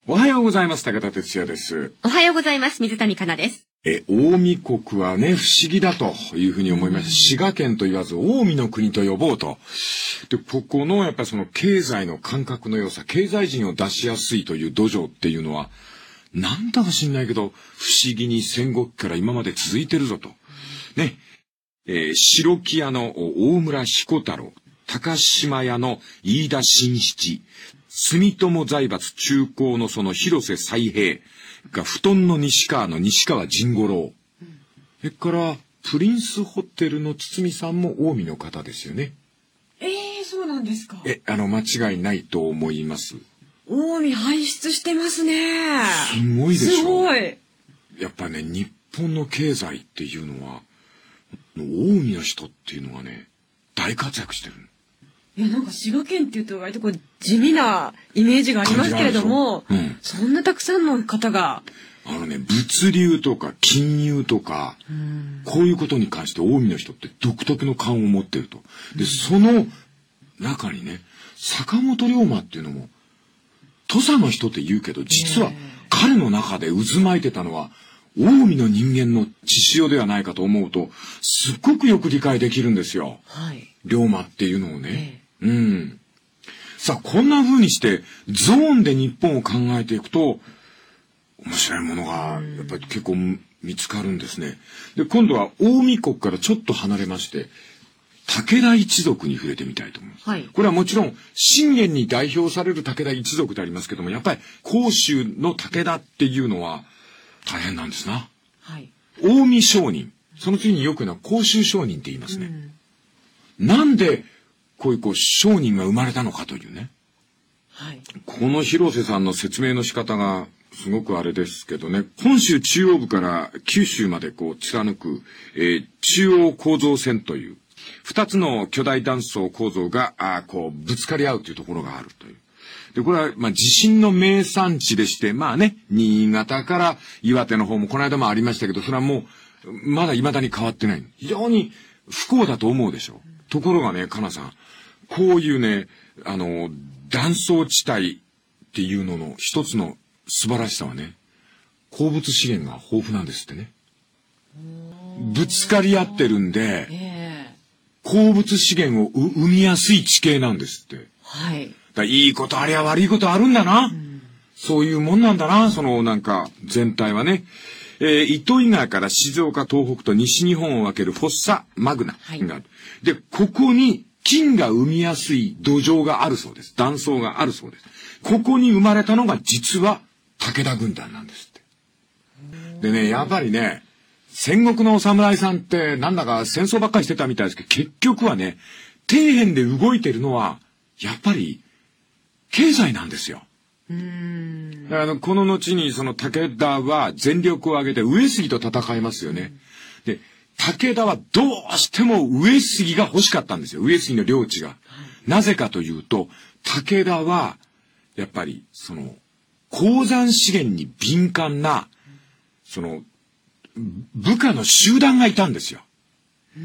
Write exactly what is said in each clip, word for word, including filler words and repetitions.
おはようございます。武田哲也です。 おはようございます。水谷香奈です。 え、近江国はね、不思議だというふうに思いました。滋賀県と言わず、近江の国と呼ぼうと。で、ここのやっぱりその経済の感覚の良さ、経済人を出しやすいという土壌っていうのは、なんだか知んないけど、不思議に戦国期から今まで続いてるぞと。ね。えー、白木屋の大村彦太郎、高島屋の飯田新七、住友財閥中興のその広瀬才平が布団の西川の西川甚五郎、うん、それからプリンスホテルの堤さんも近江の方ですよね。 ええー、そうなんですか。 え、あの間違いないと思います。 近江輩出してますね。 すごいでしょ。 すごい。 やっぱね、日本の経済っていうのは近江の人っていうのがね、大活躍してる。 いや、なんか滋賀県っていうと割とこう地味なイメージがありますけれども、うん、そんなたくさんの方があのね、物流とか金融とか、うん、こういうことに関して近江の人って独特の勘を持ってると。で、うん、その中にね、坂本龍馬っていうのも土佐の人って言うけど、実は彼の中で渦巻いてたのは近江の人間の血潮ではないかと思うと、すっごくよく理解できるんですよ。はい、龍馬っていうのをね。えー、うん。さあ、こんな風にしてゾーンで日本を考えていくと面白いものがやっぱり結構見つかるんですね。で、今度は近江国からちょっと離れまして武田一族に触れてみたいと思います。はい、これはもちろん信玄に代表される武田一族でありますけども、やっぱり甲州の武田っていうのは大変なんですな。はい、近江商人、その次によく言うのは甲州商人って言いますね。うん、なんでこういうこう商人が生まれたのかというね。はい、この広瀬さんの説明の仕方がすごくあれですけどね、本州中央部から九州までこう貫く、えー、中央構造線という二つの巨大断層構造があこうぶつかり合うというところがあるという。で、これはまあ地震の名産地でして、まあね、新潟から岩手の方もこの間もありましたけど、それはもうまだ未だに変わってない。非常に不幸だと思うでしょう。ところがね、かなさん、こういうね、あの、断層地帯っていうのの一つの素晴らしさはね、鉱物資源が豊富なんですってね。ぶつかり合ってるんで、えー、鉱物資源を生みやすい地形なんですって。はい。だいいことありゃ悪いことあるんだな。うん、そういうもんなんだな、そのなんか全体はね。えー、糸魚川から静岡、東北と西日本を分けるフォッサマグナがある。はい、で、ここに金が生みやすい土壌があるそうです。断層があるそうです。ここに生まれたのが実は武田軍団なんですって。でね、やっぱりね、戦国のお侍さんってなんだか戦争ばっかりしてたみたいですけど、結局はね、底辺で動いてるのはやっぱり経済なんですよ。うーん、あのこの後にその武田は全力を挙げて上杉と戦いますよね。で、武田はどうしても上杉が欲しかったんですよ。上杉の領地が。なぜかというと、武田はやっぱりその鉱山資源に敏感なその部下の集団がいたんですよ。うん、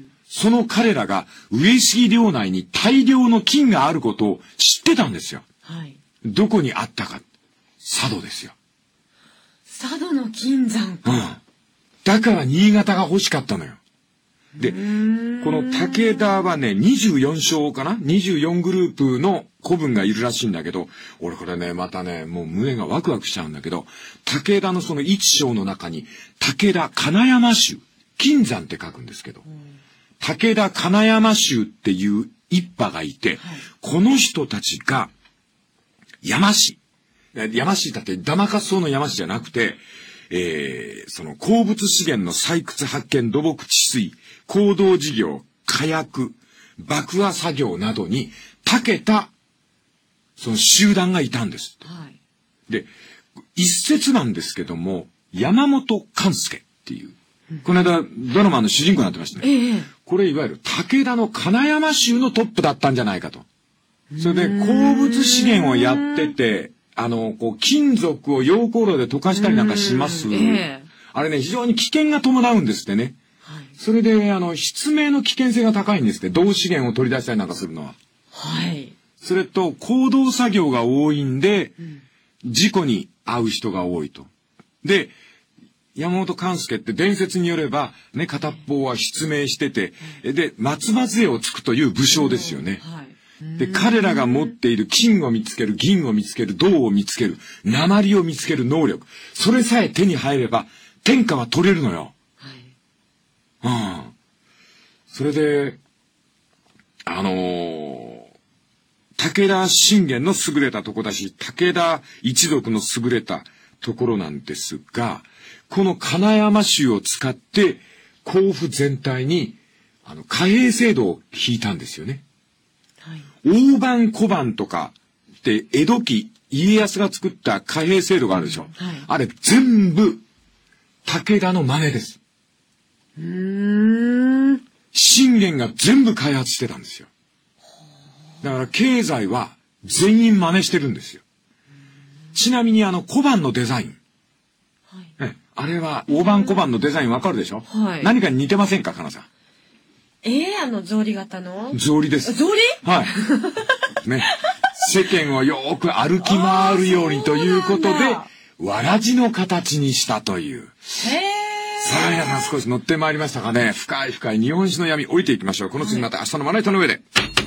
その彼らが上杉領内に大量の金があることを知ってたんですよ。はい、どこにあったか。佐渡ですよ。 佐渡の金山か。うん。 だから新潟が欲しかったのよ。で、この武田はね、にじゅうよん章かな ?にじゅうよん グループの子分がいるらしいんだけど、俺これね、またね、もう胸がワクワクしちゃうんだけど、武田のその一章の中に、武田金山衆、金山って書くんですけど、武田金山衆っていう一派がいて、はい、この人たちが、山師、山師だってダマカスソウの山師じゃなくて、えー、その鉱物資源の採掘発見土木治水鉱道事業火薬爆破作業などに長けたその集団がいたんです、はい、で一説なんですけども山本勘介っていう、うん、この間ドラマの主人公になってましたね、ええ、これいわゆる武田の金山州のトップだったんじゃないかと。それで鉱物資源をやっててあの、こう、金属を溶鉱炉で溶かしたりなんかします。えー、あれね、非常に危険が伴うんですってね。はい、それで、あの、失明の危険性が高いんですって。銅資源を取り出したりなんかするのは。はい。それと、行動作業が多いんで、うん、 事故に遭う人が多いと。で、山本勘助って伝説によれば、ね、片っ方は失明してて、で、松葉杖をつくという武将ですよね。はい、で、彼らが持っている金を見つける、銀を見つける、銅を見つける、鉛を見つける能力。それさえ手に入れば、天下は取れるのよ。はい。うん。それで、あのー、武田信玄の優れたとこだし、武田一族の優れたところなんですが、この金山衆を使って、甲府全体に、あの、貨幣制度を引いたんですよね。はい、大判小判とかって、江戸期、家康が作った貨幣制度があるでしょ。はい、あれ、全部、武田の真似です。うーん。信玄が全部開発してたんですよ。だから経済は全員真似してるんですよ。ちなみにあの小判のデザイン。はい、あれは大判小判のデザインわかるでしょ、はい、何かに似てませんか、かなさん。 ええー、あの草履型の草履です。 草履はい。ね。世間をよーく歩き回るようにということで、わらじの形にしたという。へー。さあ皆さん少し乗ってまいりましたかね。深い深い日本史の闇置いていきましょう。この次また明日のまな板の上で。